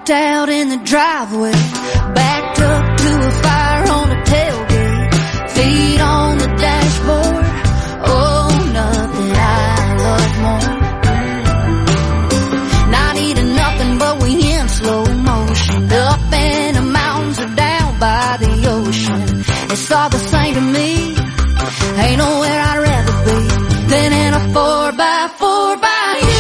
Parked out in the driveway, backed up to a fire on the tailgate, feet on the dashboard. Oh, nothing I love more. Not eating nothing, but we in slow motion, up in the mountains or down by the ocean. It's all the same to me. Ain't nowhere I'd rather be than in a 4x4 by you.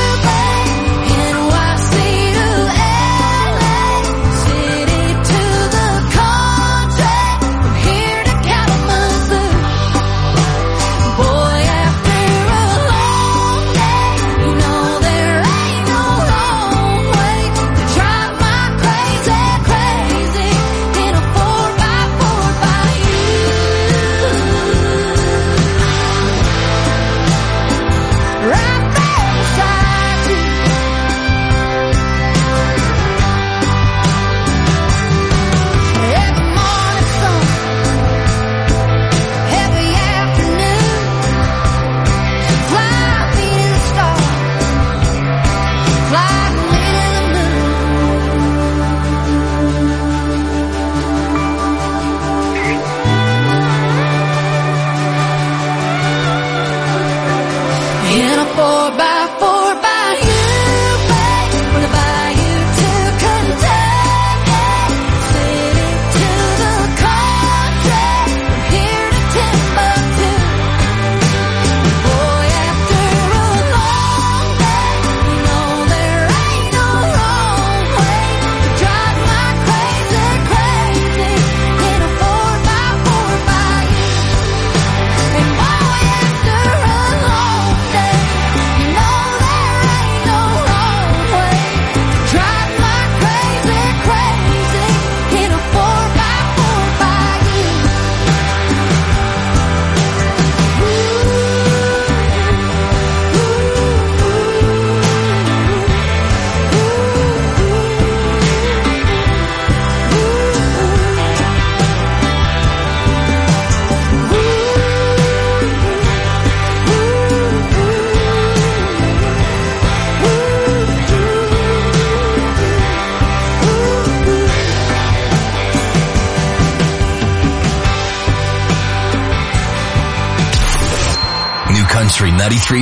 Country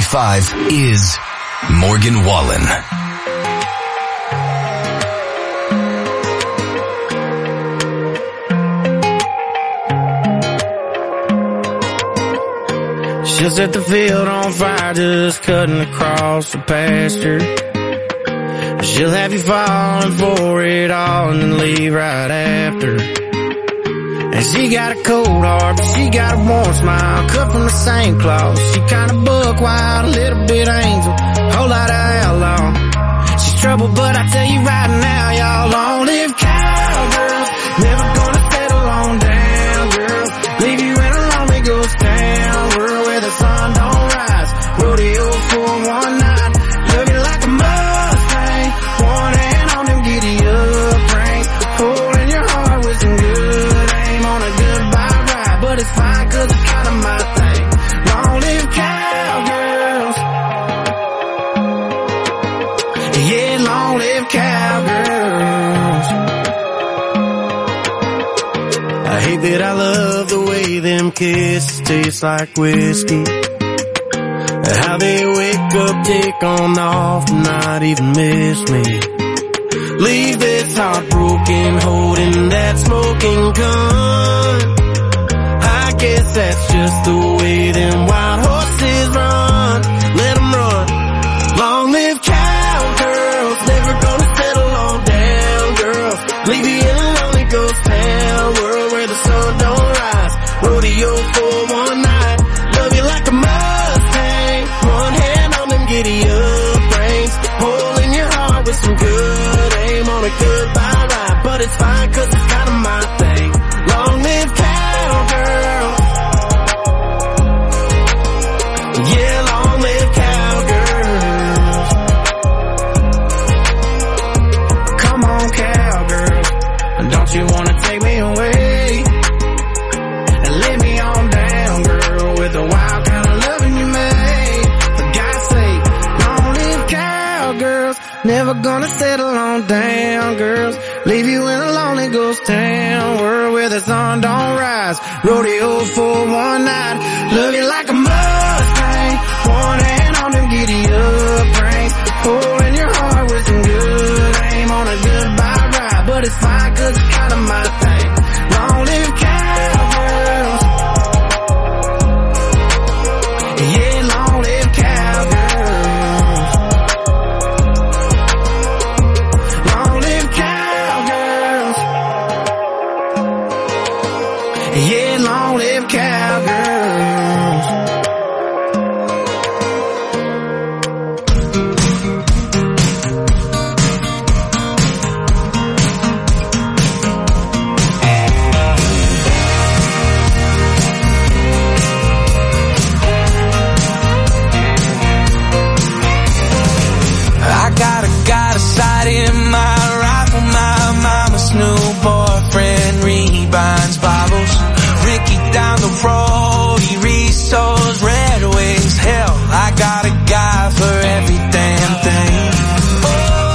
93.5 is Morgan Wallen. She'll set the field on fire just cutting across the pasture. She'll have you falling for it all and then leave right after. And she got a cold heart, but she got a warm smile, cut from the same cloth. She kinda buck wild, a little bit angel, whole lot of outlaw. She's trouble, but I tell you right now, y'all, long-lived cowgirls, never gonna settle on down, girls. Leave you in a lonely ghost town, world where the sun don't rise. Rodeo for one night, love you like a Mustang, one hand on them giddy up reins, holding your heart with some good aim on a goodbye ride. But it's fine 'cause it's kinda my thing. Long live cowgirls. Yeah, long live cowgirls. I hate that I love the way them kisses taste like whiskey. How they wake up, take on off, not even miss me. Leave this heart broken, holding that smoking gun. I guess that's just the way them wild horses run. Let them run. Long live cowgirls, never gonna settle on down, girls. Leave you in a lonely ghost town, world where the sun don't rise. Rodeo for one night, love you like a Mustang, one hand on them giddy up reins, holding your heart with some good aim on a goodbye ride. But it's fine 'cause it's kinda my thing. Long live cowgirl. Yeah, Never gonna settle on down, girls. Leave you in a lonely ghost town, world where the sun don't rise. Rodeo for one night. Love you like a Mustang, one hand on them giddy up reins, pulling your heart with some good aim on a goodbye ride. But it's fine 'cause it's kind of my thing. Long live cowgirls. Yeah, long live cowgirls. Long live cowgirls. Yeah, long live cowgirls. Got a sight in my rifle, my mama's new boyfriend rebinds Bibles. Ricky down the road, he restores Red Wings. Hell, I got a guy for every damn thing. Oh,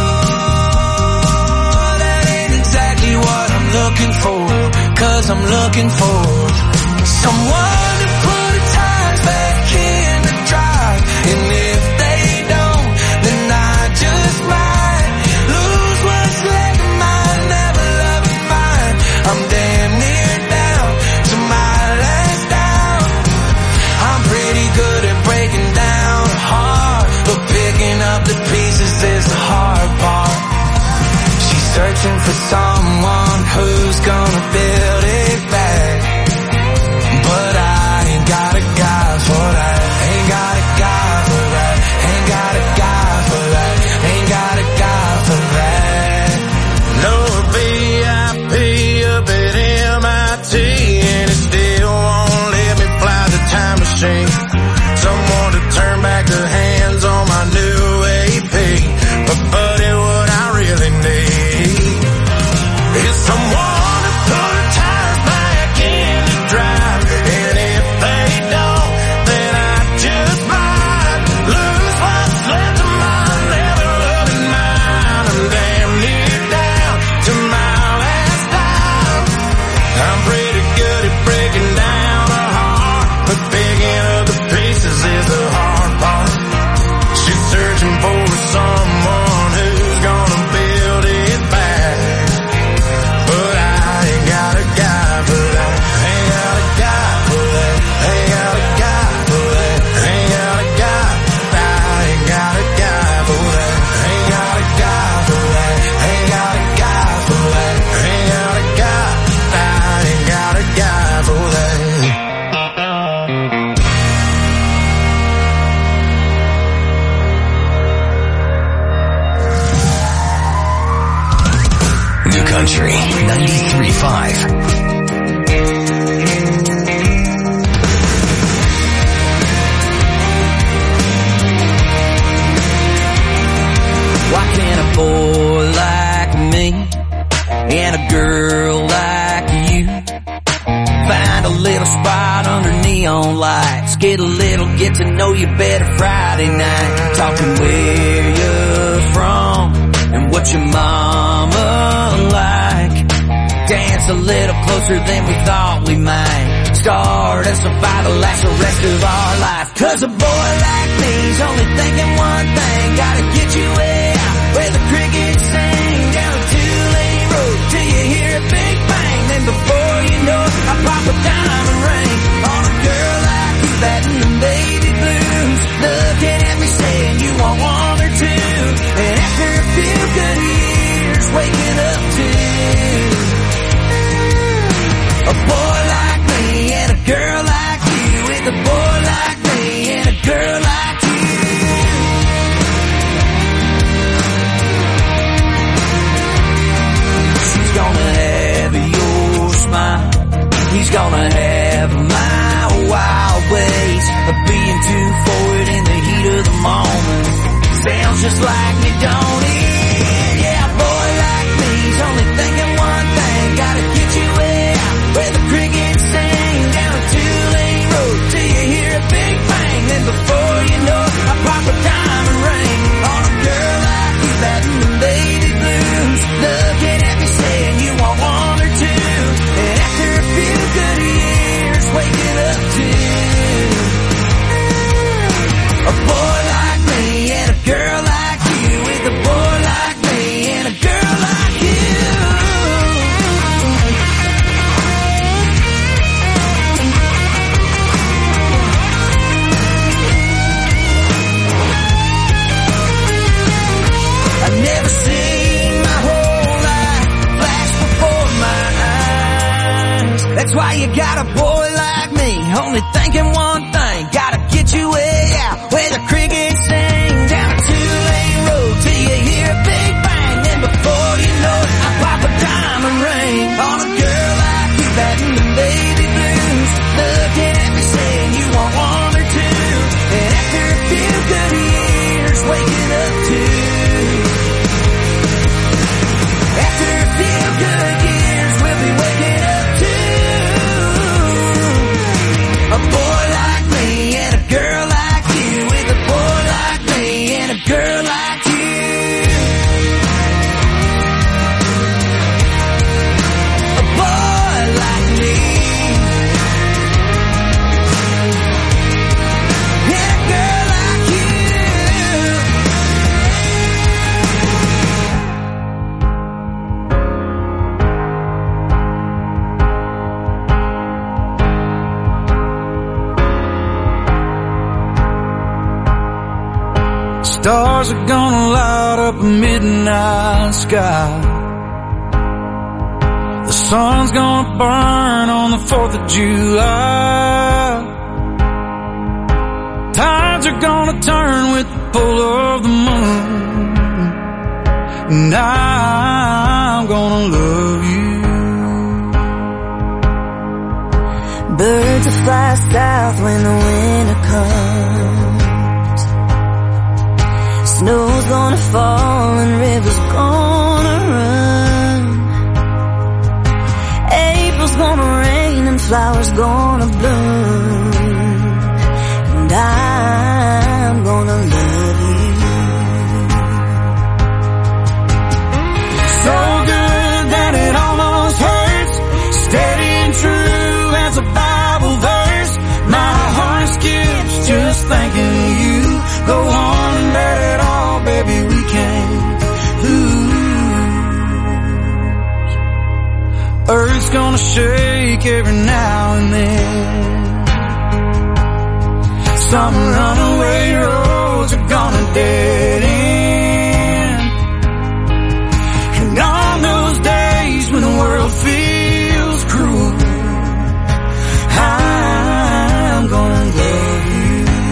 that ain't exactly what I'm looking for, 'cause I'm looking for someone to put the tires back in the drive. And if they don't, then I just might lose what's left of mine, never loving mine. I'm damn near down to my last down. I'm pretty good at breaking down a heart, but picking up the pieces is the hard part. She's searching for someone who's gonna build it back, but I ain't got a guy for that. Ain't got a guy for that. Ain't got a guy for that. Ain't got a guy for that. No VIP up at MIT, and it still won't let me fly the time machine. Someone to turn back the hands on my new AP. But buddy, what I really need is someone to put the tires back in the drive. And if they don't, then I just might lose what's left of my never loving mine. I'm damn near down to my last dime. I'm pretty good at breaking down a heart, but picking up the pieces is the hard part. She's searching for someone who's gonna build it back, but I ain't got a guy for that. Ain't got a guy for that. Ain't got a guy for that. Ain't got a guy. I ain't got a guy for that. Ain't got a guy for that. Ain't got a guy for that. Ain't got a guy. I ain't got a guy for that. New Country 93.5. Why can't a boy like me and a girl like you find a little spot under neon lights, get a little get to know you better Friday night, talking where you're from and what your mama like, dance a little closer than we thought we might, start and survive the last the rest of our life. 'Cause a boy like me's only thinking one thing, gotta get you way out where the crickets sing, down a two-lane road till you hear a big bang, then before you know it, I pop a diamond ring on a girl like you, that in the baby blues, looking at me saying you want one or two, and after a few good years waking up to a boy like me and a girl like you, with a boy like me and a girl like you. She's gonna have your smile, he's gonna have my wild ways of being too forward in the heat of the moment. Sounds just like me, don't it? Yeah, a boy like me's only thinking one thing, gotta get you way out where the crickets sing, down a two-lane road till you hear a big bang, then before you know it, I pop a diamond ring on a girl like you, that got a boy like me, only thinking one thing, gotta get you way out where the crickets sing. Down a two-lane road till you hear a big bang, and before you know it, I pop a diamond ring on a girl like you, batting the baby blues, looking at me saying you want one or two, and after a few good years, waking up too. After a few good years, we'll be waking up too. A boy like me and a girl like you, with a boy like me and a girl like you. A boy like me and a girl like you. Stars are gonna light up a midnight sky. The sun's gonna burn on the 4th of July. Tides are gonna turn with the pull of the moon, and I'm gonna love you. Birds will fly south when the winter comes. Snow's gonna fall and rivers gonna run. April's gonna rain and flowers gonna bloom, and I'm gonna love you. So good that it almost hurts, steady and true as a Bible verse. My heart skips just thinking of you. Go on and let it all, baby, we can't lose. Earth's gonna shake every now and then. Some runaway roads are gonna dead end. And on those days when the world feels cruel, I'm gonna love you.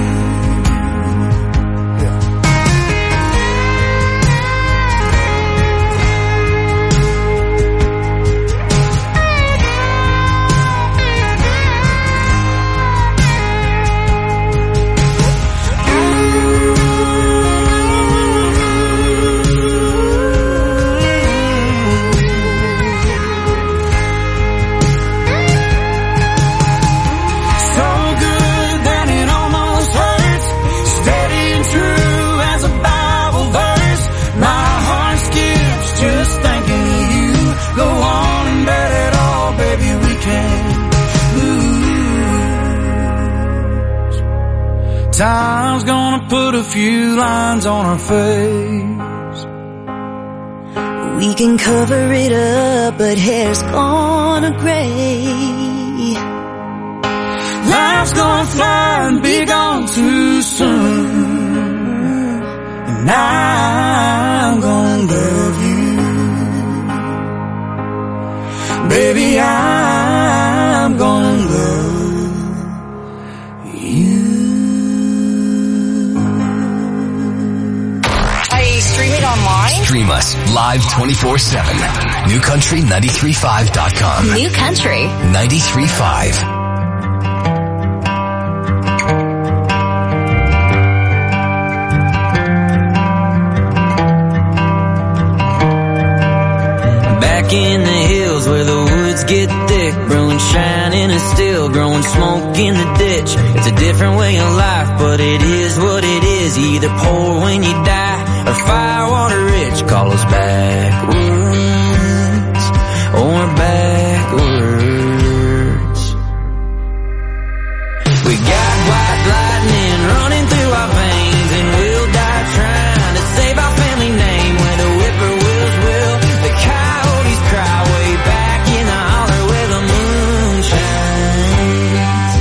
Time's gonna put a few lines on our face. We can cover it up, but hair's gonna gray. Life's gonna fly and be gone too soon, and I'm gonna love you. Baby, I'm gonna love you. Stream it online? Stream us live 24/7. NewCountry935.com. New Country 93.5. Back in the hills where the woods get thick, brewing shining and still growing smoke in the ditch. It's a different way of life, but it is what it is. You either poor when you die or firewater rich. Call us backwards or backwards. We got white lightning running through our veins, and we'll die trying to save our family name. Where the whippoorwills will, the coyotes cry way back in the holler where the moon shines.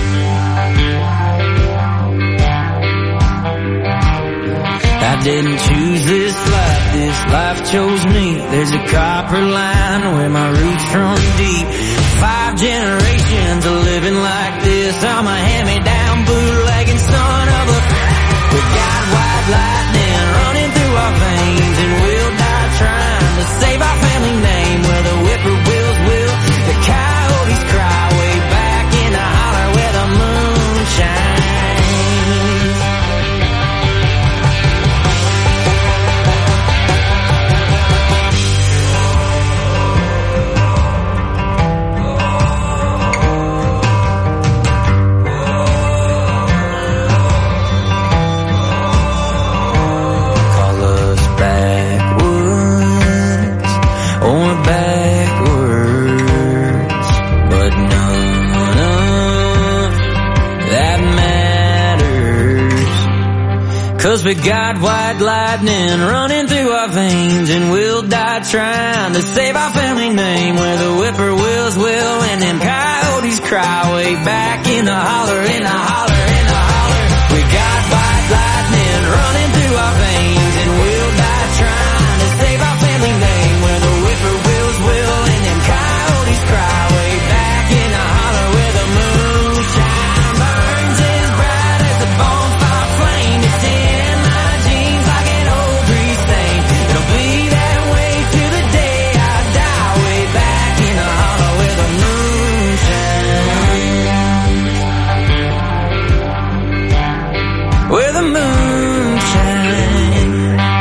I didn't choose this life chose me. There's a copper line where my roots run deep. 5 generations fans are living like this. I'm a hand-me-down bootlegging son of a... We got white lightning running through our veins, and we'll die trying to save our family name. Where the whippoorwills will, the coyotes cry way back in the holler where the moon shines. Cause we got white lightning running through our veins, and we'll die trying to save our family name. Where the whippoorwills will and them coyotes cry way back in the holler, in the holler, in the holler. We got white lightning running through our veins, and we'll die trying to save our family name. Where the whippoorwills will and them coyotes cry way back in the holler where the moonshine burns as bright as a bonfire flame. It's in my jeans like an old grease stain. It'll be that way to the day I die, way back in the hollow where the moonshine. Where the moonshine.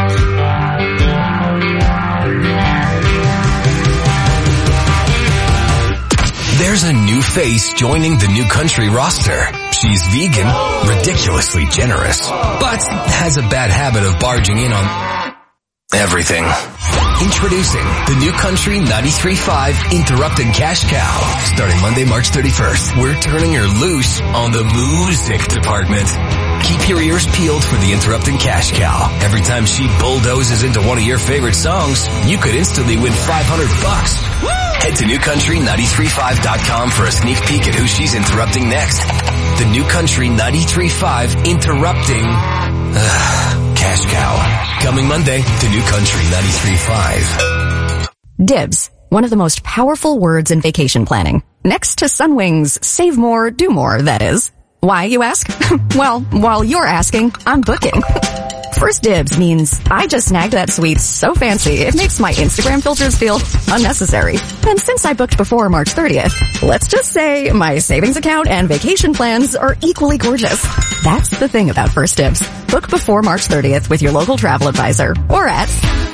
There's a new face joining the New Country roster. She's vegan, ridiculously generous, but has a bad habit of barging in on everything. Introducing the New Country 93.5 Interrupted Cash Cow. Starting Monday, March 31st, we're turning her loose on the music department. Keep your ears peeled for the Interrupted Cash Cow. Every time she bulldozes into one of your favorite songs, you could instantly win $500. Head to newcountry935.com for a sneak peek at who she's interrupting next. The New Country 93.5 Interrupting Cash Cow. Coming Monday to New Country 93.5. Dibs, one of the most powerful words in vacation planning. Next to Sunwing's save more, do more, that is. Why, you ask? Well, while you're asking, I'm booking. First Dibs means I just snagged that suite so fancy it makes my Instagram filters feel unnecessary. And since I booked before March 30th, let's just say my savings account and vacation plans are equally gorgeous. That's the thing about First Dibs. Book before March 30th with your local travel advisor or at...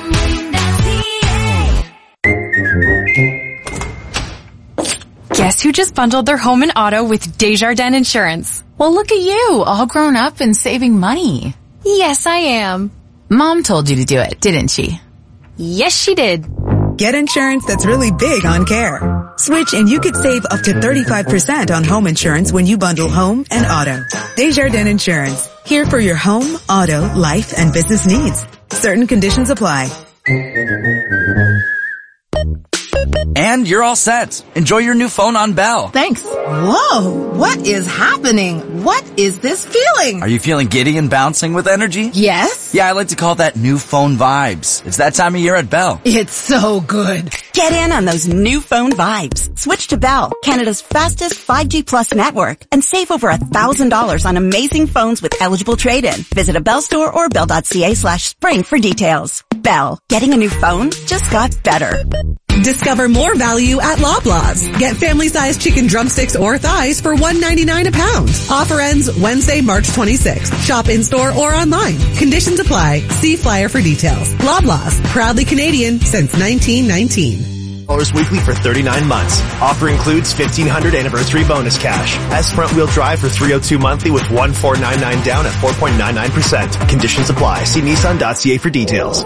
Guess who just bundled their home and auto with Desjardins Insurance? Well, look at you, all grown up and saving money. Yes, I am. Mom told you to do it, didn't she? Yes, she did. Get insurance that's really big on care. Switch and you could save up to 35% on home insurance when you bundle home and auto. Desjardins Insurance. Here for your home, auto, life, and business needs. Certain conditions apply. And you're all set. Enjoy your new phone on Bell. Thanks. Whoa, what is happening? What is this feeling? Are you feeling giddy and bouncing with energy? Yes. Yeah, I like to call that new phone vibes. It's that time of year at Bell. It's so good. Get in on those new phone vibes. Switch to Bell, Canada's fastest 5G Plus network, and save over $1,000 on amazing phones with eligible trade-in. Visit a Bell store or bell.ca/spring for details. Bell, getting a new phone just got better. Discover more value at Loblaws. Get family-sized chicken drumsticks or thighs for $1.99 a pound. Offer ends Wednesday, March 26th. Shop in-store or online. Conditions apply. See flyer for details. Loblaws, proudly Canadian since 1919. Weekly for 39 months. Offer includes $1,500 anniversary bonus cash. S front-wheel drive for $302 monthly with $1,499 down at 4.99%. Conditions apply. See Nissan.ca for details.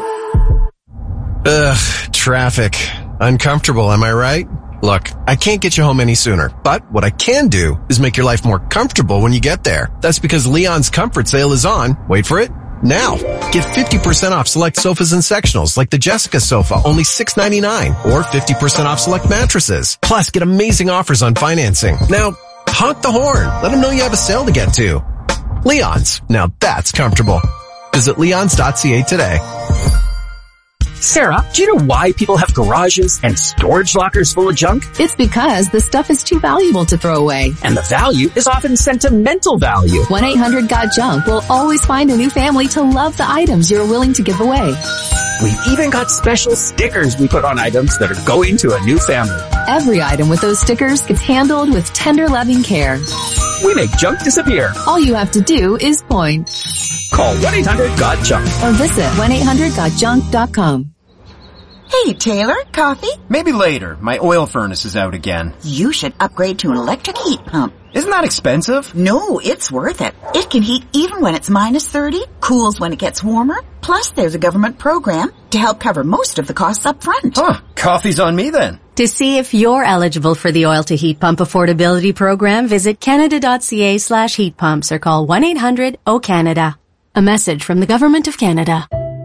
Traffic. Uncomfortable, am I right? Look, I can't get you home any sooner, but what I can do is make your life more comfortable when you get there. That's because Leon's Comfort Sale is on. Wait for it. Now, get 50% off select sofas and sectionals like the Jessica sofa, only $6.99, or 50% off select mattresses. Plus, get amazing offers on financing. Now, honk the horn. Let them know you have a sale to get to. Leon's. Now that's comfortable. Visit leons.ca today. Sarah, do you know why people have garages and storage lockers full of junk? It's because the stuff is too valuable to throw away. And the value is often sentimental value. 1-800-GOT-JUNK will always find a new family to love the items you're willing to give away. We've even got special stickers we put on items that are going to a new family. Every item with those stickers gets handled with tender, loving care. We make junk disappear. All you have to do is point. Call 1-800-GOT-JUNK or visit 1-800-GOT-JUNK.com. Hey, Taylor, coffee? Maybe later. My oil furnace is out again. You should upgrade to an electric heat pump. Isn't that expensive? No, it's worth it. It can heat even when it's -30, cools when it gets warmer. Plus, there's a government program to help cover most of the costs up front. Huh, coffee's on me then. To see if you're eligible for the Oil to Heat Pump Affordability Program, visit canada.ca/heat pumps or call 1-800-O-CANADA. A message from the Government of Canada.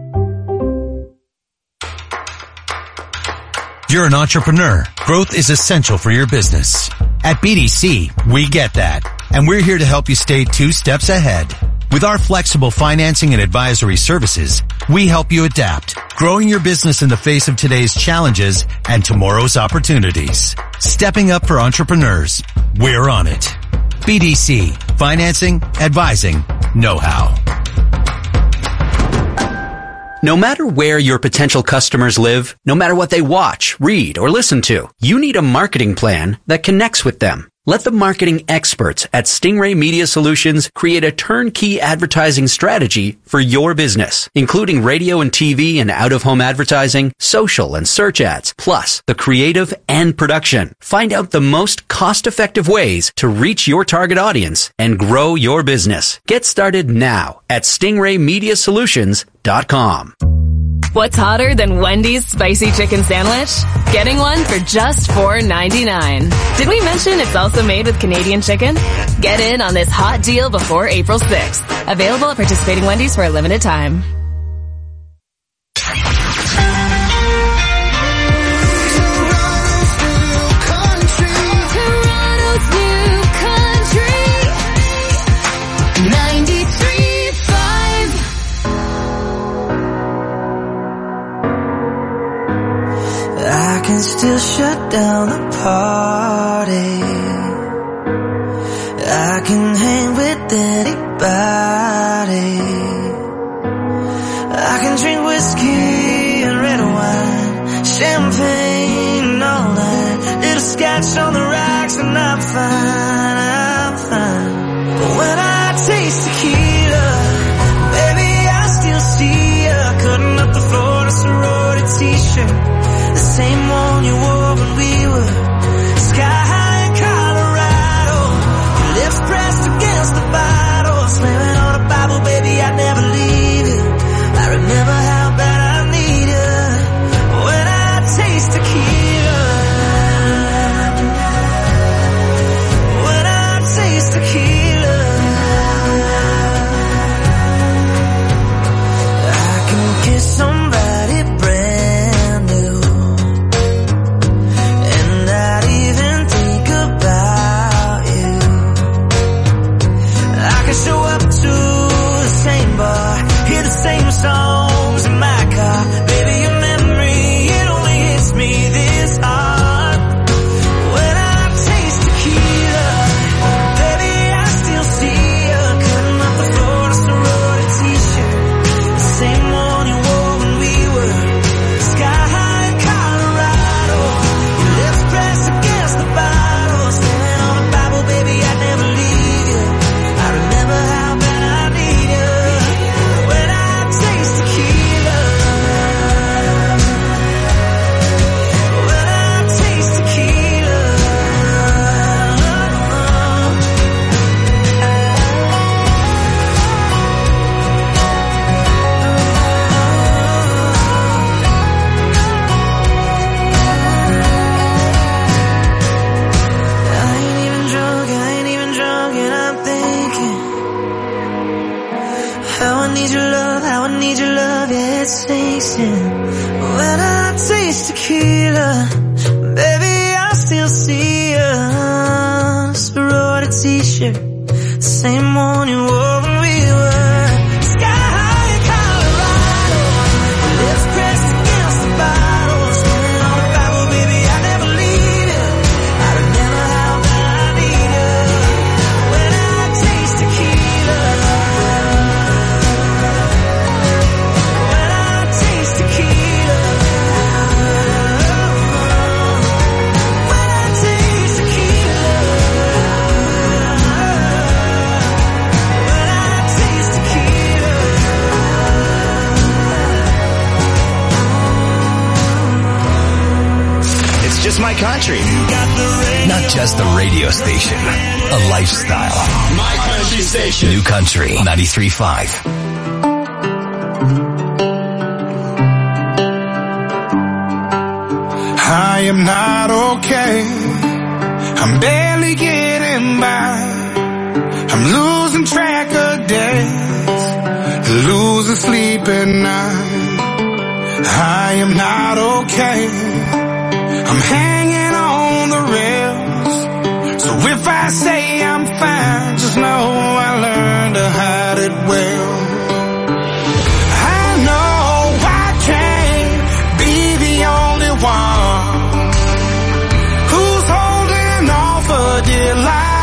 You're an entrepreneur. Growth is essential for your business. At BDC, we get that, and we're here to help you stay 2 steps ahead. With our flexible financing and advisory services, we help you adapt, growing your business in the face of today's challenges and tomorrow's opportunities. Stepping up for entrepreneurs. We're on it. BDC, financing, advising, know-how. No matter where your potential customers live, no matter what they watch, read, or listen to, you need a marketing plan that connects with them. Let the marketing experts at Stingray Media Solutions create a turnkey advertising strategy for your business, including radio and TV and out-of-home advertising, social and search ads, plus the creative and production. Find out the most cost-effective ways to reach your target audience and grow your business. Get started now at StingrayMediaSolutions.com. What's hotter than Wendy's spicy chicken sandwich? Getting one for just $4.99. Did we mention it's also made with Canadian chicken? Get in on this hot deal before April 6th. Available at participating Wendy's for a limited time. I can still shut down the party. I can hang with anybody. I can drink whiskey and red wine, champagne all night, little scotch on the rocks, and I'm fine, I'm fine. But when I taste tequila, baby, I still see ya cutting up the floor in a sorority t-shirt, the same one you wore when we were sky high in Colorado. Your lips pressed against the bottle, slamming on a Bible, baby, I'd never leave it. I remember how bad I need you when I taste tequila. When I taste tequila, I can kiss somebody brand new, and not even think about you. I can show up to the same bar, hear the same songs in my car. Baby, your memory, it only hits me this hard. When I taste tequila, baby, I still see you cutting up the floor in a sorority t-shirt, the same one you wore when we were sky high in Colorado. Your lips pressed against the bottle, standing on a Bible, baby, I'd never leave you. I remember how bad I need you when I taste tequila. When I taste tequila. I ain't even drunk, and I'm thinking how I need your love, yeah, it sinks in. When I taste tequila, baby, I still see you, sorority t-shirt, the same one you wore when we were sky high in Colorado. Lips pressed against my country. Not just a radio station, a lifestyle. My country station. New Country 93.5. I am not okay. I'm barely getting by. I'm losing track of days, losing sleep at night. I am not okay. I'm hanging on the rails. So if I say I'm fine, just know I learned to hide it well. I know I can't be the only one who's holding on for dear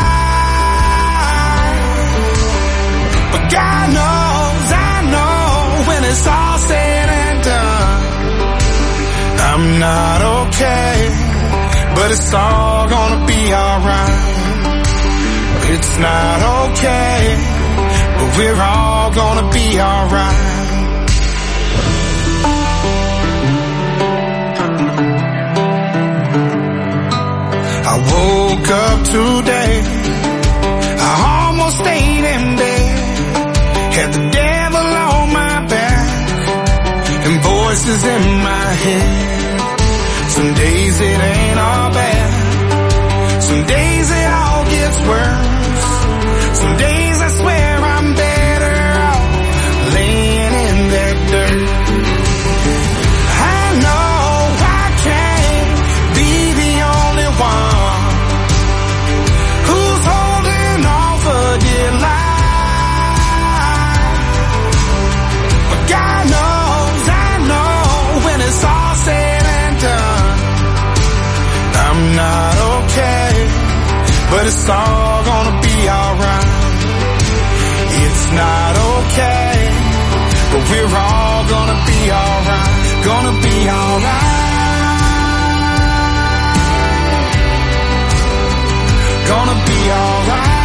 life. But God knows, I know, when it's all said and done, I'm not okay, but it's all gonna be alright. It's not okay, but we're all gonna be alright. I woke up today, I almost stayed in bed, had the devil on my back and voices in my head. Some days it ain't all bad, some days it all gets worse. Some days I swear I'm better off laying in that dirt. I know I can't be the only one who's holding on for dear life. But God knows, I know, when it's all said and done, I'm not okay, but it's all gonna be alright. It's not okay, but we're all gonna be alright. Gonna be alright. Gonna be alright.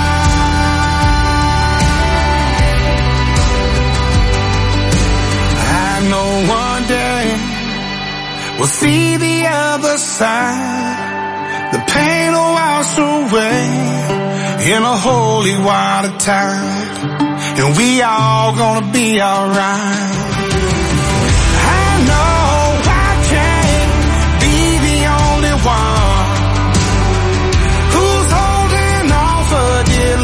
I know one day we'll see the other side. The pain will wash away in a holy water tide, and we all gonna be alright. I know I can't be the only one who's holding on for dear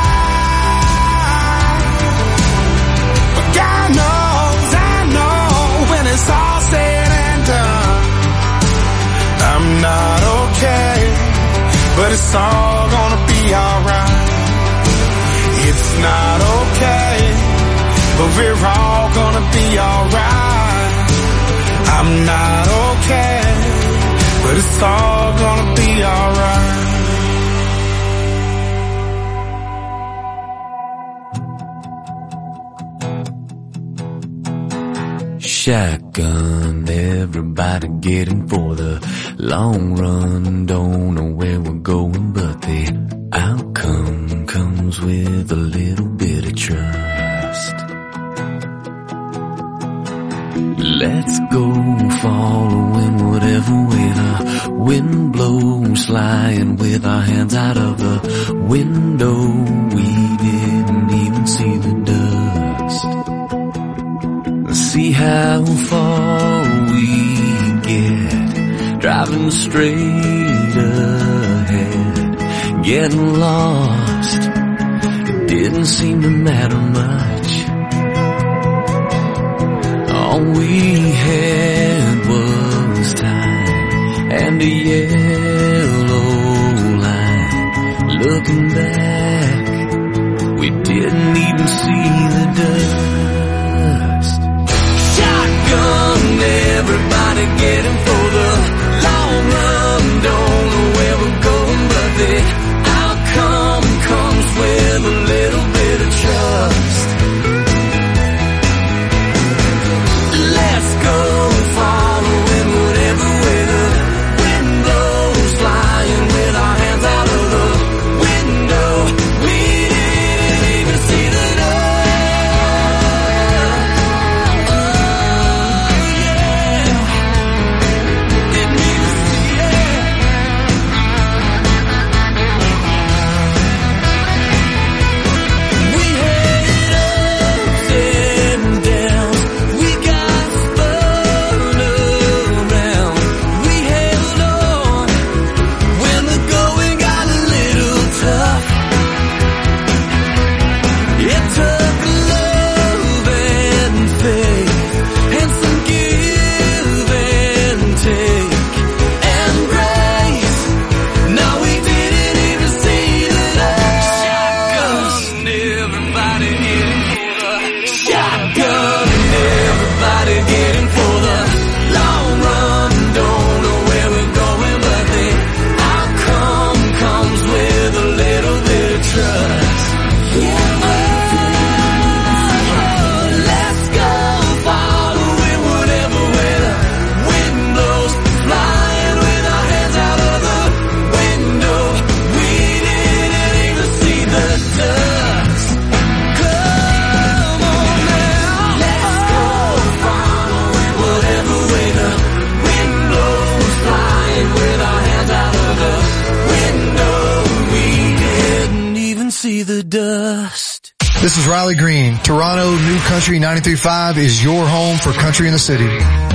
life. But God knows, I know, when it's all said and done, I'm not okay, but it's all gonna be alright. It's not okay, but we're all gonna be alright. I'm not okay, but it's all gonna be alright. Shotgun, everybody getting for the long run. Don't know where we're going, but the outcome comes with a little bit of trust. Let's go following whatever way the wind blows, flying with our hands out of the window. We didn't even see the dust. See how far we get, driving straight ahead, getting lost. It didn't seem to matter much. All we had was time and a yellow line. Looking back, we didn't even see the dust. Shotgun, everybody getting for the long run. Don't know where we're going, but the outcome comes with a little bit of trust. Let's go following whatever way the wind blows, flying with our hands out of the window. We didn't even see the dust. dust. This is Riley Green. Toronto New Country 93.5 is your home for country in the city.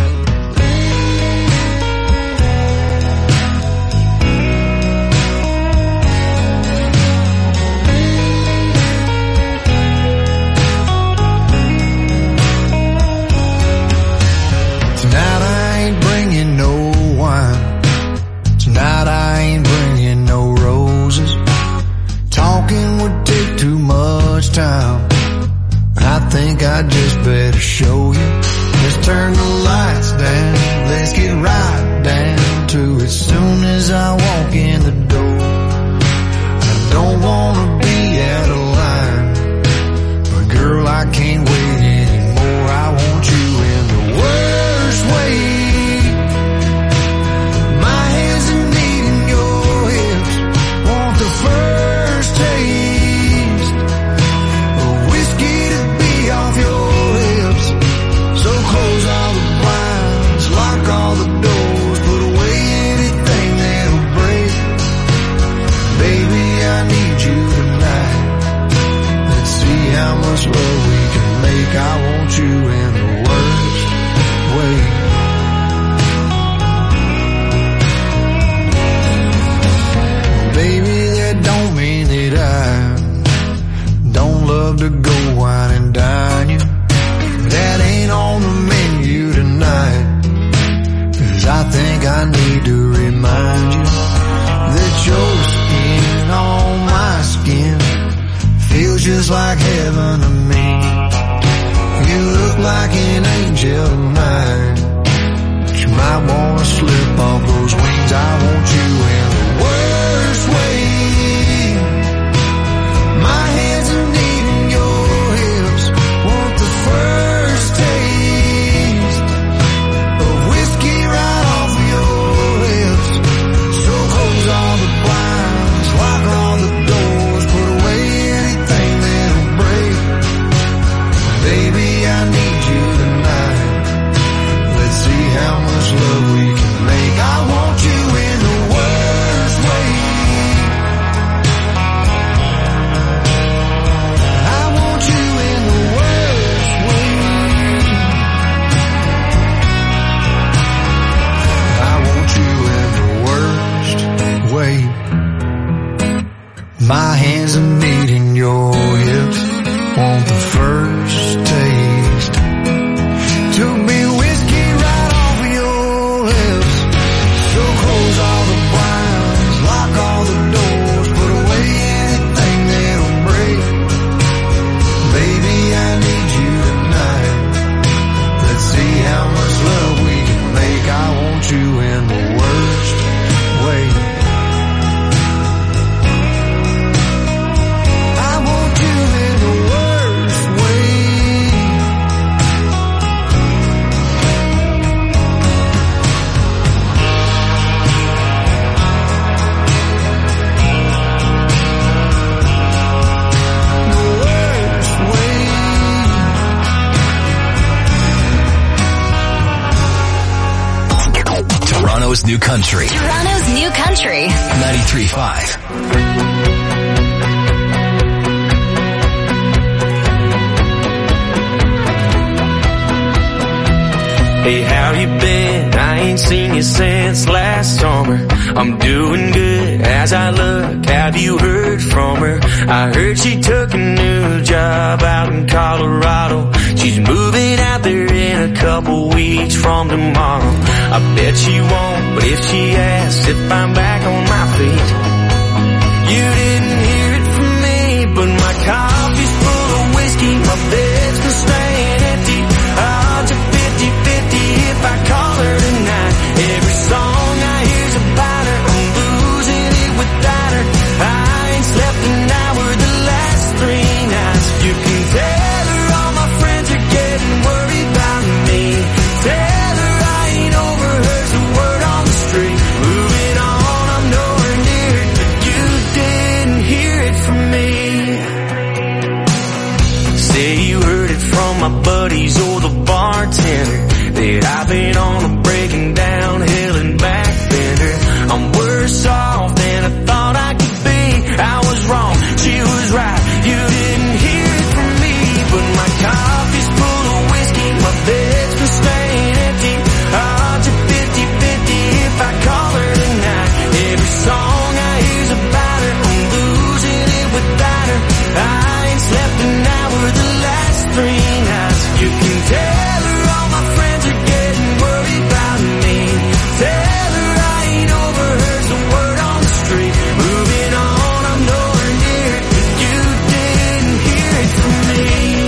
Tonight I ain't bringing no wine. Tonight I ain't bringing no roses. Talking would take too much time. I think I just better show you. Let's turn the lights down. Let's get right down to it. Soon as I walk in the door, I don't wanna be out of line, but girl, I can't wait anymore. I want you in the worst way. My hands are needing your hips. Want the first taste of whiskey to be off your lips. So close all the blinds, lock all the doors, put away anything that'll break. Baby, I need you tonight. Let's see how much love we can make. I want you in the worst way. Baby, that don't mean that I don't love to go wine and dine you. That ain't on the menu tonight. 'Cause I think I need to remind you that your skin on my skin feels just like heaven to me. You look like an angel tonight, but you might wanna slip off those wings. I want you in the worst way. My hands are needing your hips. Want the first taste of whiskey right off of your lips. So close all the blinds, lock all the doors, put away anything that'll break. Baby, I need you tonight. Let's see how much love we can make. I want you in the worst way. I want you in the worst way. I want you in the worst way. My hands are needing your hips. Want the first taste to be whiskey right off of your lips. So close all the blinds, lock all the doors, put away anything that'll break. Baby, I need you tonight. Let's see how much love we can make. I want you in the worst way. I want you in the worst way. The worst way. Toronto's New Country. Toronto's New Country. 93.5. Hey, how you been? I ain't seen you since last summer. I'm doing good as I look. Have you heard from her? I heard she took a new job out in Colorado. She's moving out there in a couple weeks from tomorrow. I bet she won't, but if she asks if I'm back on my feet, you didn't hear it from me, but my coffee's full of whiskey, my bed's been staying empty. Odds are 50-50 if I call her tonight. Every song I hear's about her, I'm losing it without her. I ain't slept an hour the last 3 nights. You can tell her all my friends are getting worried about me. Tell her I ain't overheard the word on the street. Moving on, I'm nowhere near it, but you didn't hear it from me. Say you heard it from my buddies or the bartender that I've been on a breaking down hill and back bender. I'm worse off than I thought I could be. I was wrong, she was right. You didn't the last 3 nights. You can tell her all my friends are getting worried about me. Tell her I ain't overheard the word on the street. Moving on, I'm nowhere near it, but you didn't hear it from me.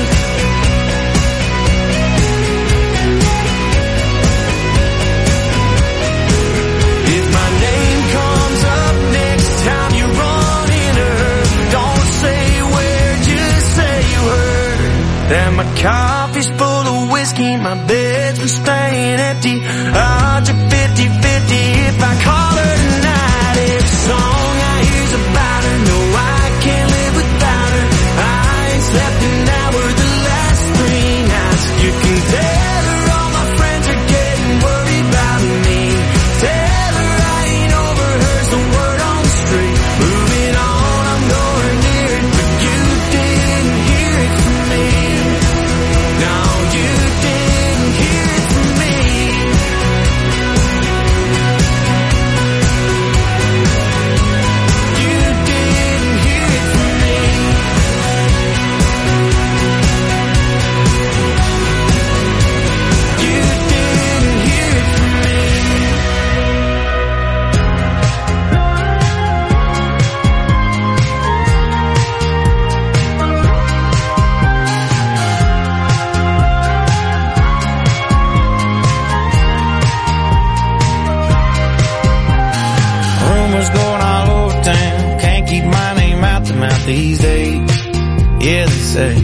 If my name comes up next time you run into her, don't say where, just say you heard that my coffee's full of whiskey, my bed's been staying empty. Odds are 50-50 if I call her tonight. If a song I hear's about her, no, I can't live without her. I ain't slept an hour the last 3 nights. You can tell her all my friends are getting worried about me. Tell her I ain't overheard the word on the street. Moving on, I'm nowhere near it, but you didn't hear it from me. No, you didn't hear it from me. You didn't hear it from me. You didn't hear it from me. Rumors going all over town, can't keep my name out the mouth these days. Yeah, they say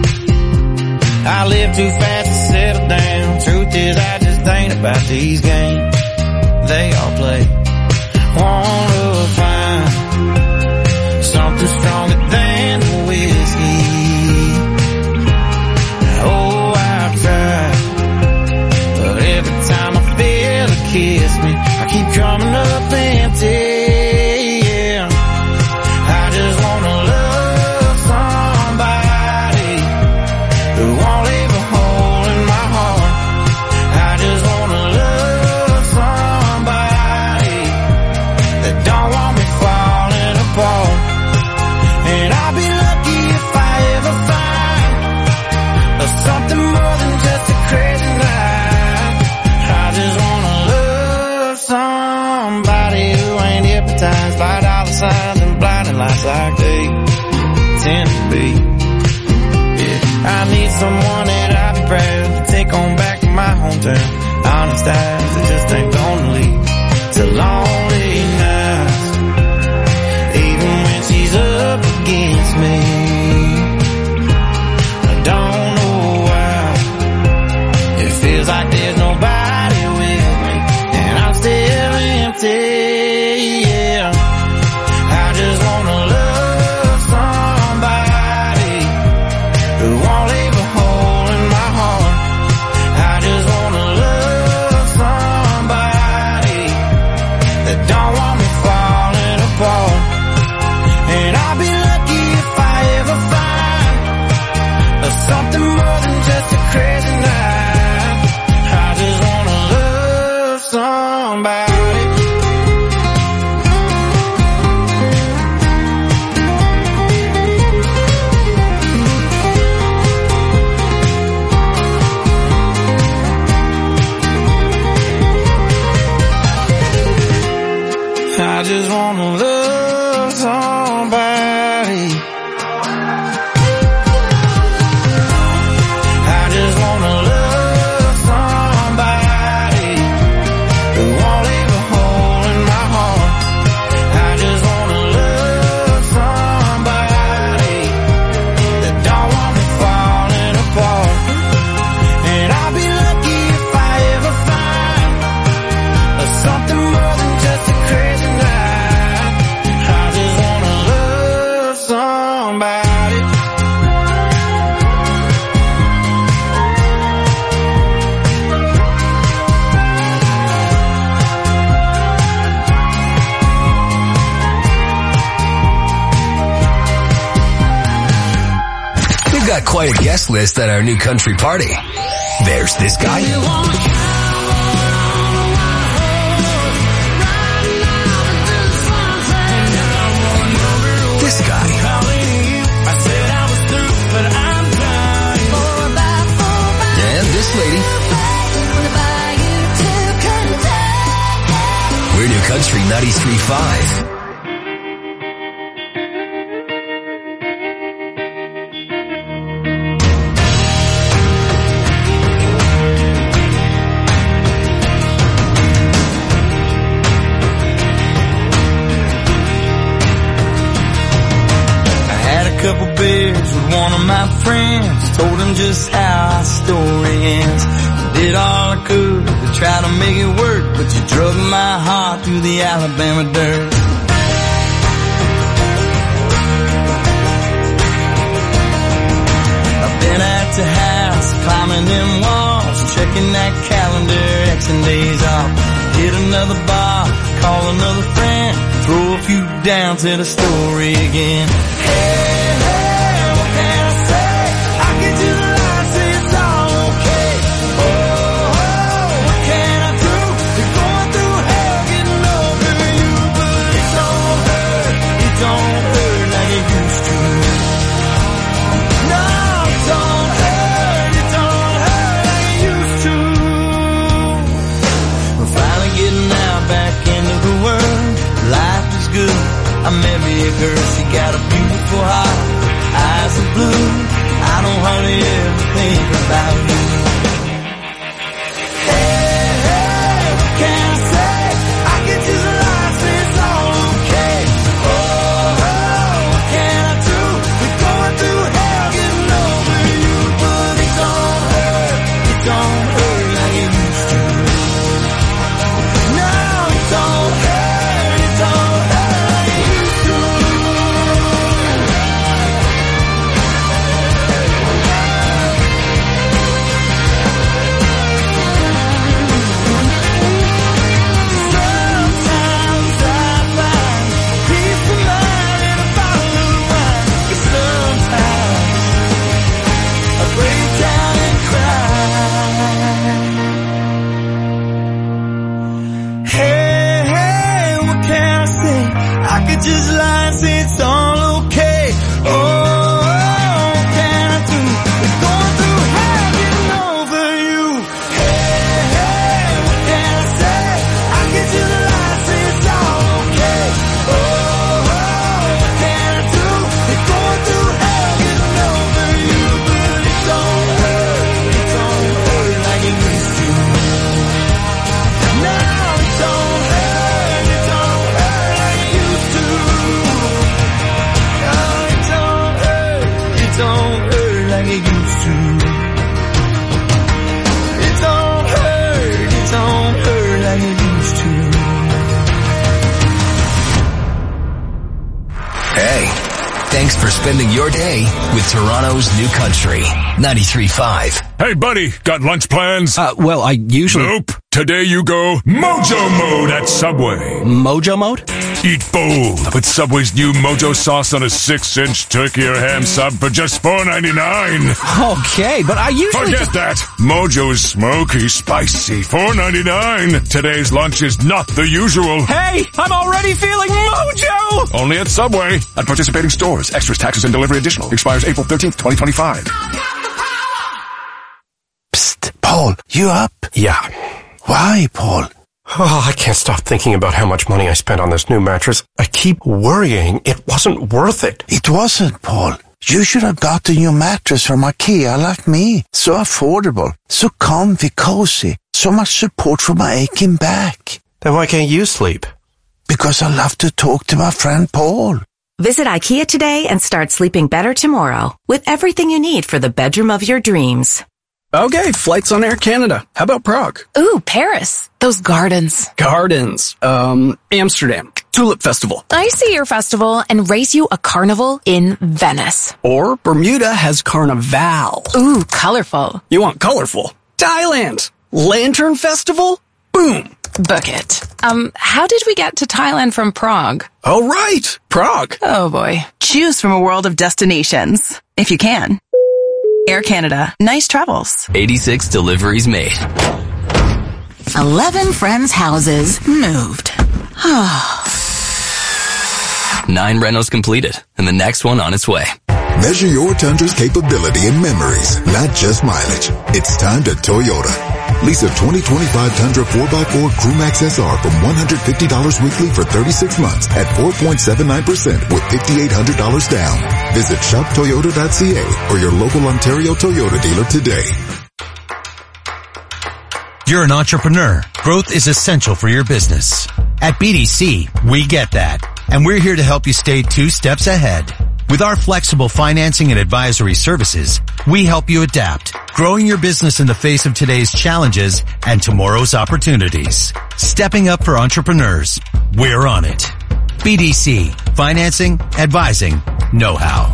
I live too fast to settle down. Truth is, I just ain't about these games they all play. Wanna find something stronger than the whiskey. Oh, I've tried, but every time I feel a kiss me, I keep coming up empty. Yeah, I just wanna love somebody who won't leave a hole in my heart. I just wanna love somebody that don't want me falling apart. And I'll be lucky if I ever find something more than just a crazy night. I just wanna love somebody who ain't hypnotized by dollar signs and blinding lights like they tend to be. Yeah, I need someone that I'll be proud to take on back to my hometown. Honest eyes that just ain't gonna lead to lonely nights, even when she's up against me. I don't know why it feels like there's nobody with me, and I'm still empty. Yeah, I just wanna love somebody who won't leave a hole in my heart. I just wanna love somebody that don't want me falling apart. And I'll be lucky if I ever find something more than just a crazy night. I just wanna love somebody. I just wanna love somebody. I just wanna love somebody who won't leave a hole in my heart. I just wanna love somebody that don't want me falling apart. And I'll be lucky if I ever find something more than just a crazy night. I just wanna love somebody. We've got quite a guest list at our new country party. There's this guy. This guy. Country 93.5. Couple beers with one of my friends, told him just how our story ends. Did all I could to try to make it work, but you drug my heart through the Alabama dirt. I've been at the house, climbing them walls, checking that calendar, Xing days off. Hit another bar, call another friend, throw a few down to the story again. Hey, I met me a girl, she got a beautiful heart, eyes of blue. I don't hardly ever think about you. Hey, hey, what can I say? I can just lie, say it's all okay. Oh, what can I do? We're going through hell, getting over you, but it don't hurt like it used to. No, it don't hurt. Just lie and say it's all okay. Oh, what can I do? We're going through hell, getting over you. Hey, hey, what can I say? I can just lie and say it's all okay. Oh, what can I do? We're going through hell, getting over you, but it don't hurt like it used to. No, it don't hurt. Don't hurt like it used to. It don't hurt like it used to. Hey, thanks for spending your day with Toronto's New Country 93.5. Hey buddy, got lunch plans? Well, I usually... Nope. Today you go Mojo Mode at Subway. Mojo Mode? Eat bold with Subway's new Mojo sauce on a 6-inch turkey or ham sub for just $4.99. Okay, but I usually... Forget that. Mojo's smoky, spicy, $4.99. Today's lunch is not the usual. Hey, I'm already feeling Mojo! Only at Subway. At participating stores. Extras, taxes, and delivery additional. Expires April 13th, 2025. Psst, Paul, you up? Yeah. Why, Paul? Oh, I can't stop thinking about how much money I spent on this new mattress. I keep worrying it wasn't worth it. It wasn't, Paul. You should have got a new mattress from IKEA like me. So affordable, so comfy, cozy, so much support for my aching back. Then why can't you sleep? Because I love to talk to my friend Paul. Visit IKEA today and start sleeping better tomorrow with everything you need for the bedroom of your dreams. Okay, flights on Air Canada. How about Prague? Ooh, Paris. Those gardens. Gardens. Amsterdam. Tulip Festival. I see your festival and race you a carnival in Venice. Or Bermuda has Carnival. Ooh, colorful. You want colorful? Thailand. Lantern Festival? Boom. Book it. How did we get to Thailand from Prague? Oh, right. Prague. Oh, boy. Choose from a world of destinations, if you can. Air Canada. Nice travels. 86 deliveries made. 11 friends' houses moved. 9 rentals completed, and the next one on its way. Measure your Tundra's capability in memories, not just mileage. It's time to Toyota. Lease a 2025 Tundra 4x4 Crewmax SR from $150 weekly for 36 months at 4.79% with $5,800 down. Visit shoptoyota.ca or your local Ontario Toyota dealer today. You're an entrepreneur. Growth is essential for your business. At BDC, we get that. And we're here to help you stay 2 steps ahead. With our flexible financing and advisory services, we help you adapt, growing your business in the face of today's challenges and tomorrow's opportunities. Stepping up for entrepreneurs. We're on it. BDC. Financing, advising, know-how.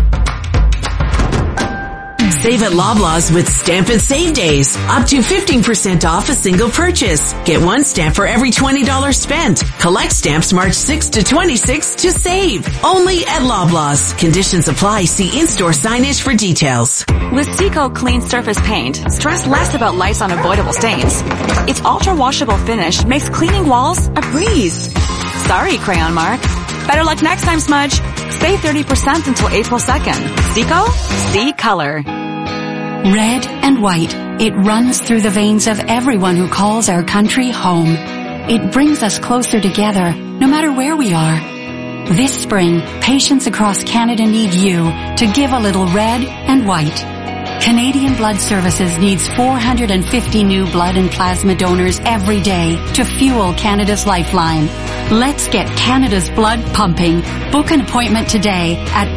Save at Loblaws with Stamp and Save Days. Up to 15% off a single purchase. Get 1 stamp for every $20 spent. Collect stamps March 6 to 26 to save. Only at Loblaws. Conditions apply. See in-store signage for details. With Seco Clean Surface Paint, stress less about life's unavoidable stains. Its ultra-washable finish makes cleaning walls a breeze. Sorry, Crayon Mark. Better luck next time, Smudge. Save 30% until April 2nd. Seco? See color. Red and white. It runs through the veins of everyone who calls our country home. It brings us closer together, no matter where we are. This spring, patients across Canada need you to give a little red and white. Canadian Blood Services needs 450 new blood and plasma donors every day to fuel Canada's lifeline. Let's get Canada's blood pumping. Book an appointment today at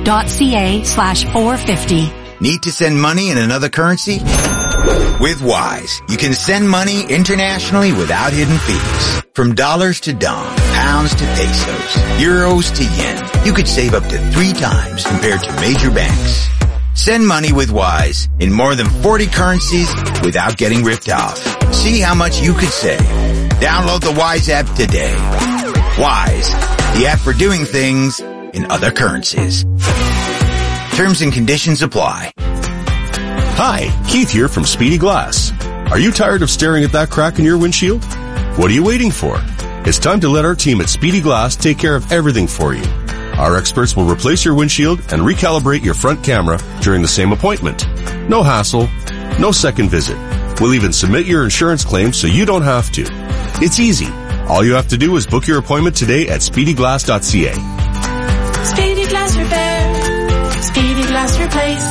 blood.ca/450. Need to send money in another currency? With Wise, you can send money internationally without hidden fees. From dollars to dong, pounds to pesos, euros to yen, you could save up to 3 times compared to major banks. Send money with Wise in more than 40 currencies without getting ripped off. See how much you could save. Download the Wise app today. Wise, the app for doing things in other currencies. Terms and conditions apply. Hi, Keith here from Speedy Glass. Are you tired of staring at that crack in your windshield? What are you waiting for? It's time to let our team at Speedy Glass take care of everything for you. Our experts will replace your windshield and recalibrate your front camera during the same appointment. No hassle, no second visit. We'll even submit your insurance claim so you don't have to. It's easy. All you have to do is book your appointment today at speedyglass.ca. Speedy Glass Repair. Speedy Glass Replace.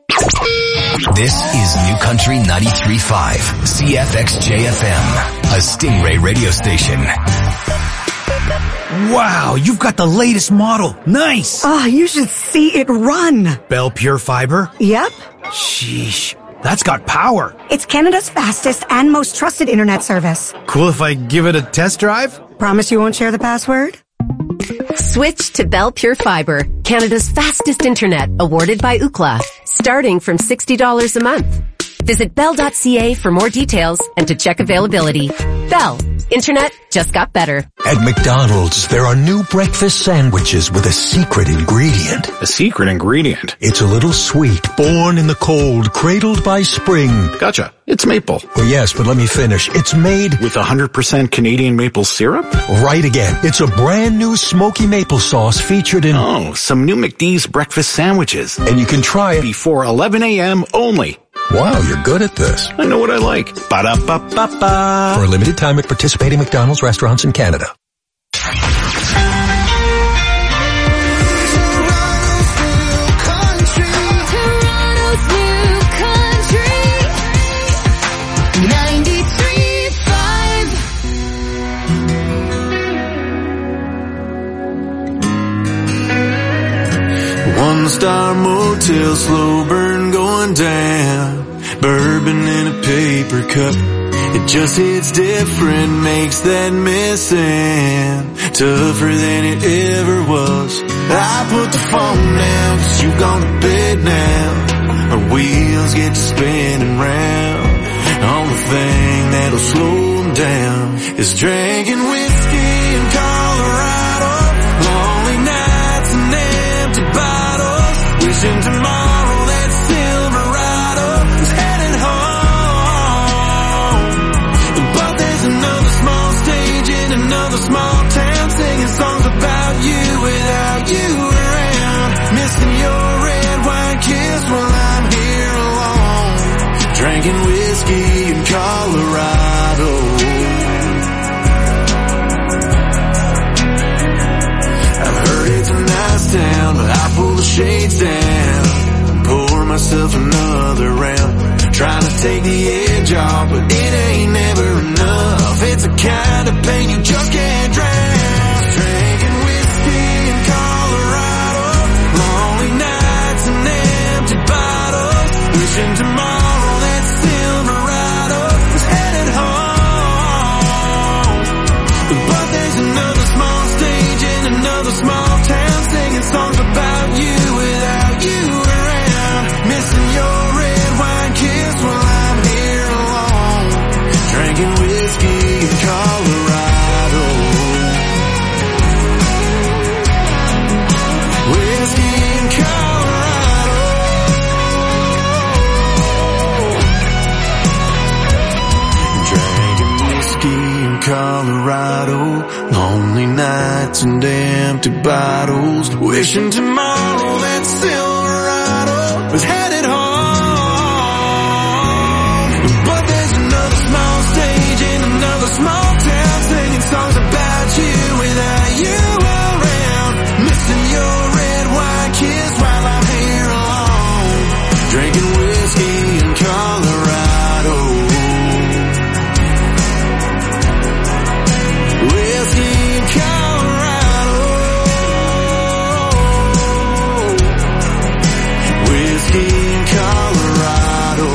This is New Country 93.5, CFXJFM, a Stingray radio station. Wow, you've got the latest model. Nice. Oh, you should see it run. Bell Pure Fiber? Yep. Sheesh, that's got power. It's Canada's fastest and most trusted internet service. Cool if I give it a test drive? Promise you won't share the password? Switch to Bell Pure Fiber, Canada's fastest internet, awarded by Ookla, starting from $60 a month. Visit bell.ca for more details and to check availability. Bell. Internet just got better. At McDonald's, there are new breakfast sandwiches with a secret ingredient. A secret ingredient? It's a little sweet, born in the cold, cradled by spring. Gotcha. It's maple. Well, yes, but let me finish. It's made with 100% Canadian maple syrup? Right again. It's a brand new smoky maple sauce featured in... Oh, some new McD's breakfast sandwiches. And you can try it before 11 a.m. only. Wow, you're good at this. I know what I like. Ba-da-ba-ba-ba. For a limited time at participating McDonald's restaurants in Canada. One-star motel, slow burn going down. Bourbon in a paper cup. It just hits different, makes that missing tougher than it ever was. I put the phone down, 'cause you've gone to bed now. Our wheels get to spinning round. Only thing that'll slow them down is drinking whiskey in Colorado. Lonely nights and empty bottles. Wishing tomorrow that Silverado was headed home. But there's another small stage in another small town, singing songs about you without you around. Missing your red wine kiss while I'm here alone. Drinking whiskey and coffee. town, but I pull the shades down, pour myself another round, trying to take the edge off, but it ain't never enough. It's a kind of pain you just can't drown. Drinking whiskey in Colorado, lonely nights and empty bottles, wishing tomorrow that Silverado was headed home. But there's another small stage in another small town, singing songs about you without you around, missing your red wine kiss while I'm here alone, drinking whiskey in Colorado. Whiskey in Colorado. Drinking whiskey in Colorado, lonely nights and empty bottles, wishing tomorrow that Silverado was headed home. But there's another small stage in another small town, singing songs about you without you around, missing your red wine kiss while I'm here alone, drinking whiskey in Colorado. Whiskey in Colorado. Whiskey in Colorado.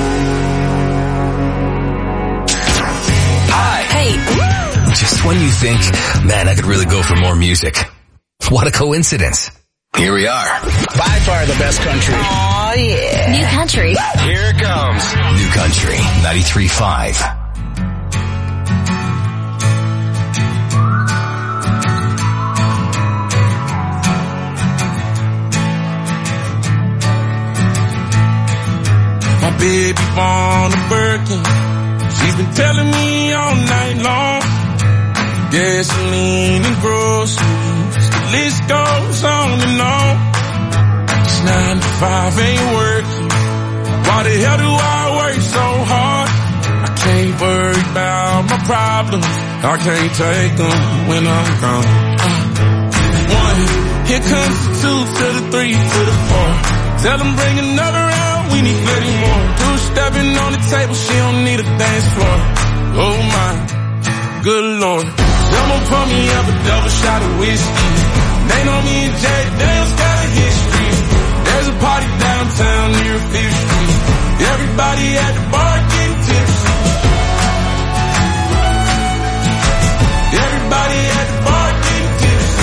Hi. Hey. Just when you think, man, I could really go for more music. What a coincidence. Here we are. By far the best country. Oh yeah. New country. Here it comes. New Country 93.5. My baby born a Birkin, she's been telling me all night long. Gasoline and groceries, the list goes on and on. This 9 to 5 ain't working. Why the hell do I work so hard? I can't worry about my problems, I can't take them when I'm gone. 1, here comes the 2 to the 3 to the 4. Tell them bring another round, we need 30 more. 2 stepping on the table, she don't need a dance floor. Oh my, good lord. Someone pour me up a double shot of whiskey. They know me and Jack Daniels got a history. There's a party downtown near 5th Street. Everybody at the bar getting tipsy. Everybody at the bar getting tipsy.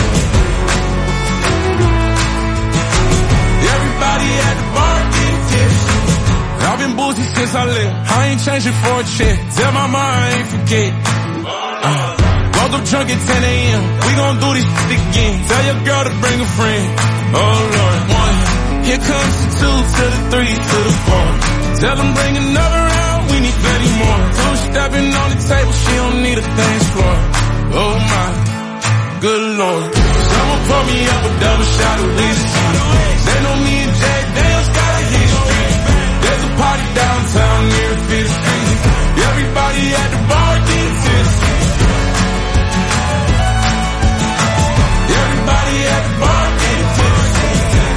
Everybody at the bar getting tipsy. I've been boozy since I left, I ain't changing for a check. Tell my mom I ain't forget. Woke up drunk at 10 a.m. We gon' do this shit again. Tell your girl to bring a friend. Oh Lord. 1, here comes the 2 to the 3 to the 4. Tell them bring another round, we need 30 more. 2 stepping on the table, she don't need a dance floor. Oh my, good lord. Someone pour me up a double shot of whiskey. They know me and Jack Daniels got a history. There's a party downtown near 5th Street. Everybody at the bar getting tipsy. Everybody at the bar getting tipsy.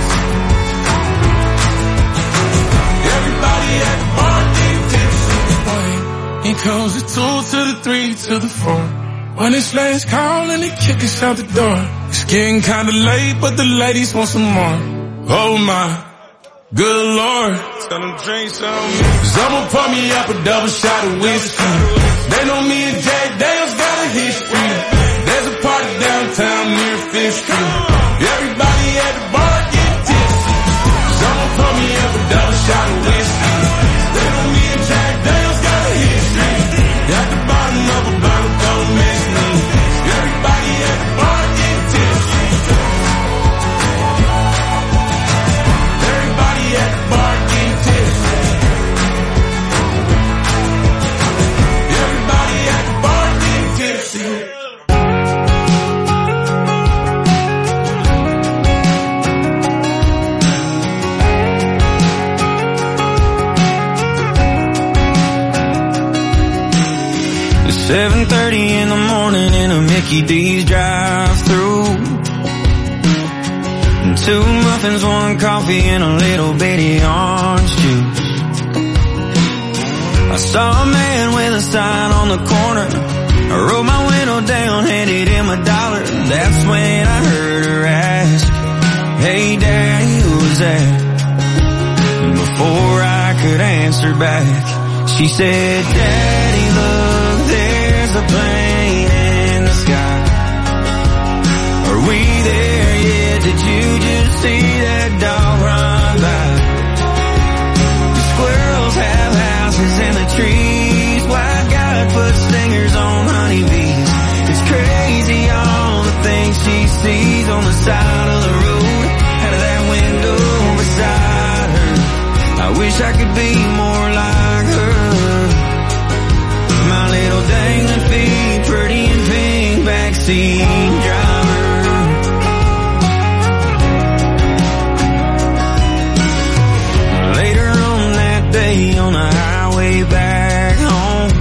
Everybody at the bar getting tipsy. Here comes the 2 to the 3 to the 4. When it's last call and they kick us out the door. It's getting kinda late, but the ladies want some more. Oh my, good lord. Tell them drink some. Someone pour me up a double shot of whiskey. They know me and Jack Daniels got a history. There's a party downtown near 5th Street. Everybody at the bar getting tipsy. Someone pour me up a double shot of whiskey. They know me and Jack Daniels got a history. At the bottom of a bottle, don't miss me. Everybody at the bar getting tipsy. Everybody at the bar getting tipsy. Everybody at the bar getting tipsy. It's 7:30 in the morning in a Mickey D's drive-thru. 2 muffins, 1 coffee, and a little bitty orange juice. I saw a man with a sign on the corner. I rolled my window down, handed him $1. That's when I heard her ask, "Hey Daddy, who's that?" And before I could answer back, she said, "Daddy, look, there's a plane in the sky. Are we there yet? Did you just see that dog run by? The squirrels have houses in the trees. Why God put stingers on honeybees? It's crazy all the things she sees on the side of the road, out of that window beside her. I wish I could be more like her. My little dangling feet, pretty and pink, backseat driver." Later on that day on the highway back home,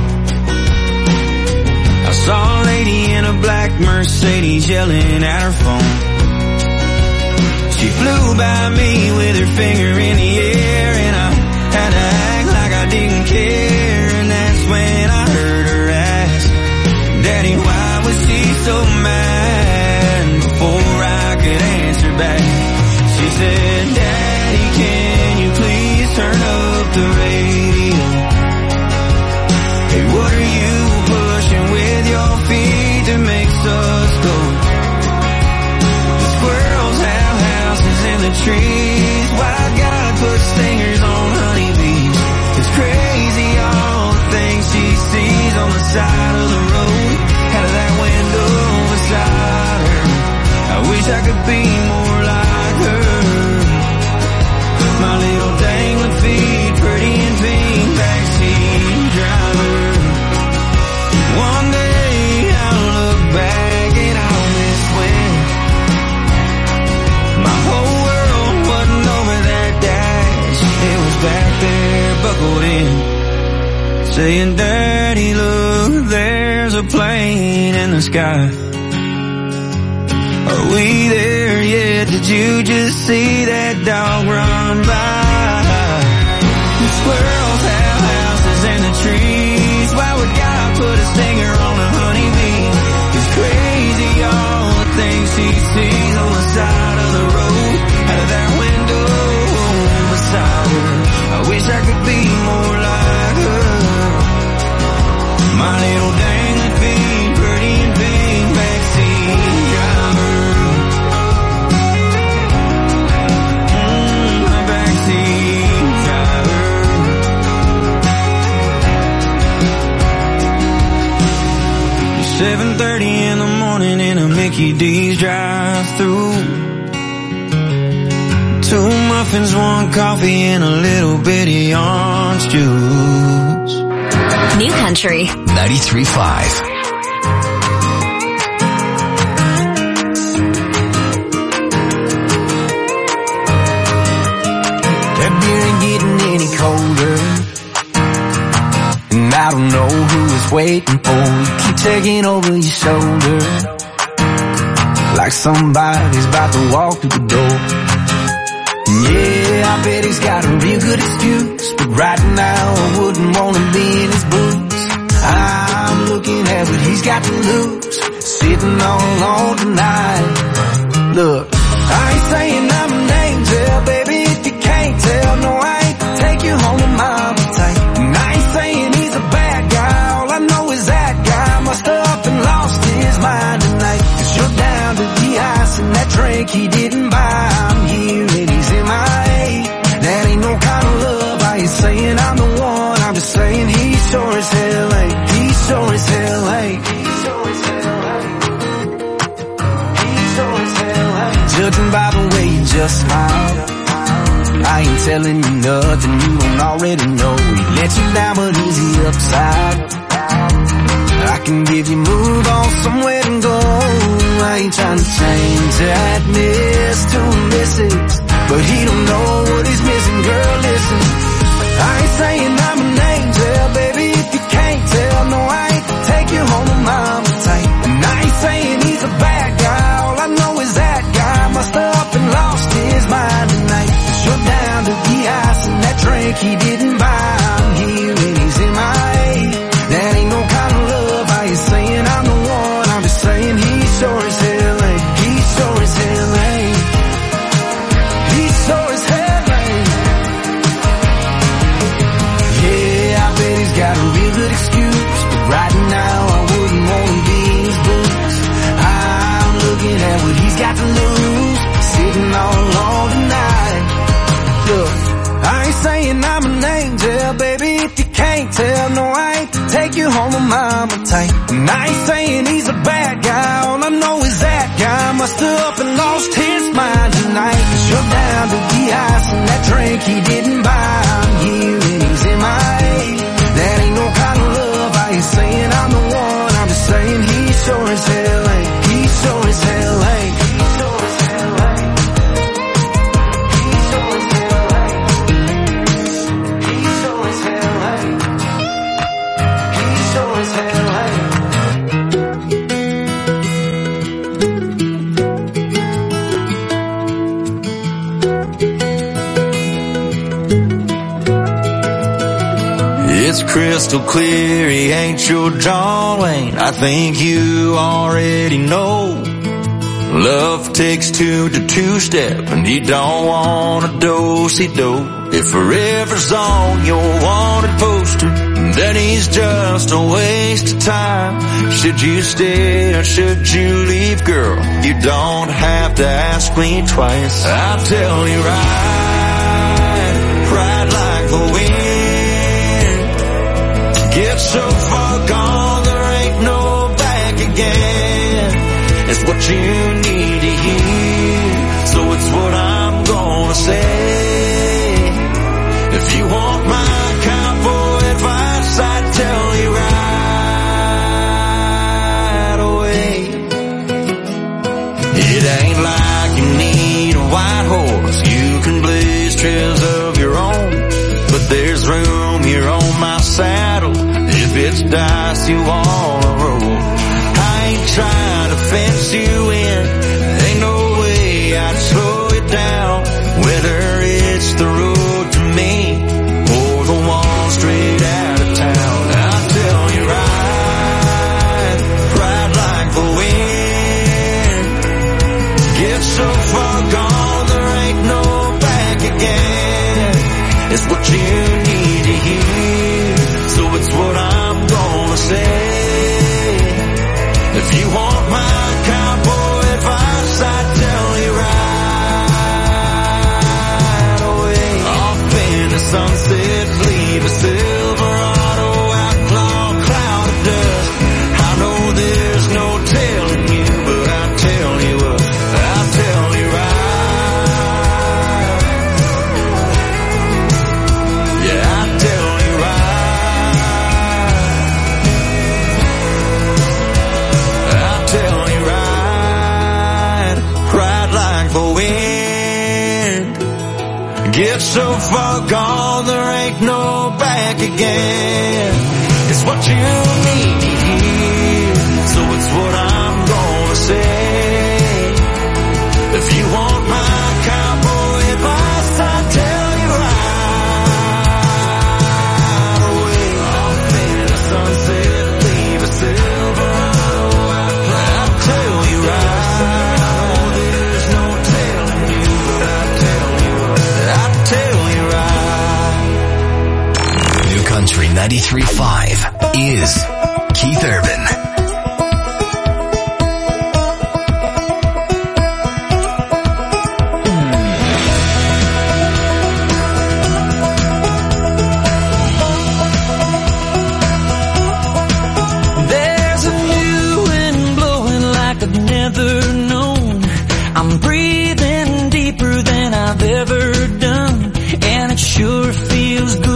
I saw a lady in a black Mercedes yelling at her phone. She flew by me with her finger in the air, and I had to act like I didn't care. And that's when I heard her ask, "Daddy, why was she so mad?" And before I could answer back, she said, "Daddy, can you please turn up the radio? Hey, what are you pushing with your feet that makes us go? The squirrels have houses in the trees. Why God put stingers on honeybees? It's crazy all the things she sees on the side of the road, out of that window beside her. I wish I could be more like her. My little dangling feet, pretty and pink, backseat driver. One day I'll look back and I'll miss when my whole world wasn't over that dash. It was back there, buckled in, saying, "Daddy, look, there's a plane in the sky. Are we there yet? Did you just see that dog run by? The squirrels have houses in the trees. Why would God put a stinger on a honeybee? It's crazy all the things she sees on the side of the road, out of that window beside her. I wish I could be more like her. My little dangling feet, pretty and pink, backseat driver." My backseat driver. 7:30 in the morning in a Mickey D's drive-thru. 2 muffins, 1 coffee, and a little bitty orange juice. New Country 93.5. That beer ain't getting any colder, and I don't know who is waiting for you. Keep taking over your shoulder, like somebody's about to walk through the door. Yeah, I bet he's got a real good excuse, but right now I wouldn't want to be in his boots. I'm looking at what he's got to lose, sitting all alone tonight. Look, I ain't saying I'm an angel, baby, if you can't tell. No, I ain't take you home to mama tight. And I ain't saying he's a bad guy, all I know is that guy must have up and lost his mind tonight. 'Cause you're down to the ice in that drink he didn't buy. I'm here and he's MIA. That ain't no kind of love. I ain't saying I'm the one, I'm just saying he sure as hell ain't. He sure as hell ain't. Judging by the way you just smile, I ain't telling you nothing you don't already know. He let you down but he's the upside. I can give you move on somewhere to go. I ain't trying to change that miss to a missus, but he don't know what he's missing, girl, listen. I ain't saying I'm an angel, baby, if you can't tell. No, I ain't take you home to mama tight. And I ain't saying he's a bad guy, all I know is that guy must have up and lost drink he didn't buy. I'm here and he's in my A. That ain't no kind of love. How you saying I'm the one? I'm just saying he sure as hell ain't. He sure as hell ain't. He sure as hell ain't. Yeah, I bet he's got a real good excuse, but right now I wouldn't want to be in his boots. I'm looking at what he's got to lose, sitting all alone tonight. Look, I ain't saying I'm an angel, baby, if you can't tell. No, I ain't to take you home with mama tight. And I ain't saying he's a bad guy, all I know is that guy must have up and lost his mind tonight. Shoved down to the ice and that drink he didn't buy. I'm here and he's in my A. That ain't no kind of love. I ain't saying I'm the one, I'm just saying he sure as hell ain't. He sure as hell ain't. He sure as hell ain't. He sure as hell ain't. He sure as hell ain't. He sure as hell ain't. It's crystal clear he ain't your John Wayne. I think you already know. Love takes two to two-step, and you don't want a do-si-do. If forever's on your wanted poster, then he's just a waste of time. Should you stay or should you leave, girl? You don't have to ask me twice. I'll tell you right like the wind. Get so far gone, there ain't no back again. It's what you need to hear, so it's what I'm gonna say. If you want my cowboy advice, I'd tell you right away. It ain't like you need a white horse, you can blaze trails of your own. But there's room here on my saddle if it's dice you wanna roll. I ain't trying to fence you in, ain't no way I'd slow you down. Whether it's the road to me or the one straight out of town, I'll tell you right like the wind. Get so far gone, there ain't no back again. It's what you need to hear, so it's what I'm gonna say. If you want my cowboy advice, I'd tell you right away. Off in the sunset, leave a Silverado outlaw cloud of dust. I know there's no telling you, but I'll tell you what, I'll tell you right. Yeah, I'll tell you right. I'll tell you right like the wind. Get so far gone, there ain't no back again. It's what you need to hear, so it's what I'm gonna say. If you want my cowboy advice, I'll tell you right away. Off in the sunset, leave a Silverado outlaw. I'll tell you right. I know there's no telling you, but I'll tell you what, I'll tell you right. New Country 93.5 is Keith Urban. There's a new wind blowing like I've never known. I'm breathing deeper than I've ever done, and it sure feels good